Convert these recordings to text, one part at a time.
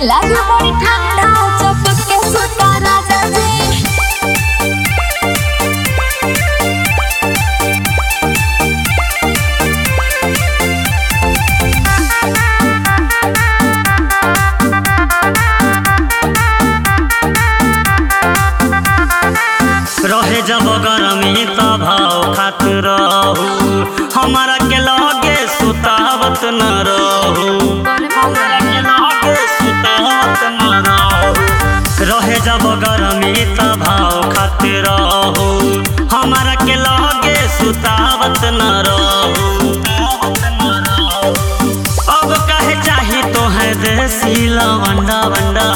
लागे बड़ी ठंडा चपक के सुता राजा जी। रहे जब गरमी तब भाव खात रहू, हमारा के लगे सुतावत न रहू, हमारा के लगे सुतावत न रहू। रहे जब गरमी तब भाव खात रहू, हमारा के लगे सुतावत न रहू। अब कहे चाही तो है देसी लवंडा वंडा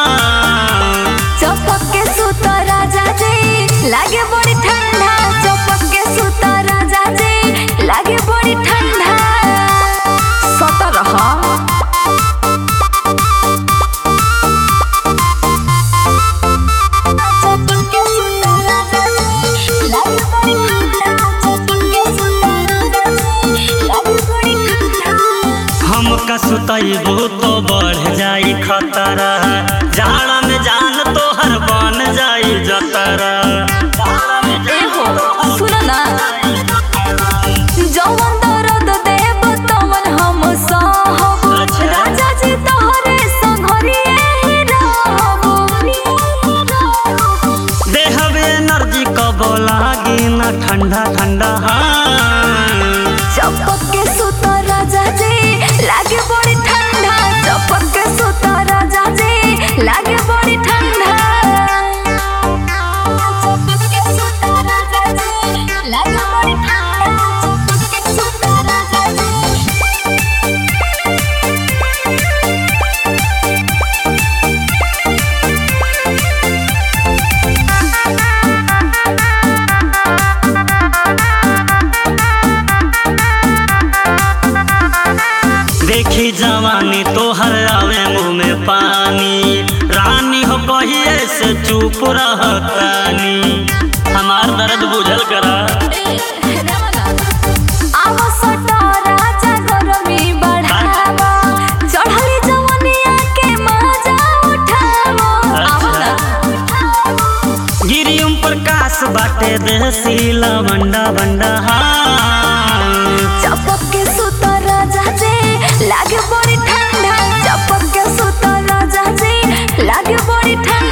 चपक के सुता राजा जी, लागे बड़ी ठंडा चपक के सुता राजा जी, लागे बड़ी ठंडा सता रहा। चपक के सुता राजा जी, लागे बड़ी ठंडा चपक के सुता राजा जी, लागे बड़ी ठंडा। हमका सुतैबू तो बढ़ जाई खतरा, जाड़ा में जान तोहर बन जाई जतरा। ए हो सुनो ना, जौवन दर्द देब तवन हम सहब, राजा जी तोहरे संघरिए ही रहब। देहबे एनर्जी कब लागी न ठंडा ठंडा चपक के सुता राजा जी, लागे बड़ी ठंडा चपक के सुता राजा जी, लागे बड़ी ठंडा। चपक के सुता राजा जी, लागे बड़ी ठंडा चपक के सुता राजा जी। देखी जवानी तोहर आवे मुँह में पानी, रानी हो कहिए से चुप रहतानी, हमार दर्द बुझल करा। आवा सटा राजा गरमी बढ़ावा, चढ़ली जवनिया के मजा उठावा। आवा ना गिरियम प्रकाश बाटे देसी लवंडा वंडा चपक के सुता राजा जी, लागे बड़ी ठंडा चपक के सुता राजा जी, लागे बड़ी ठंडा।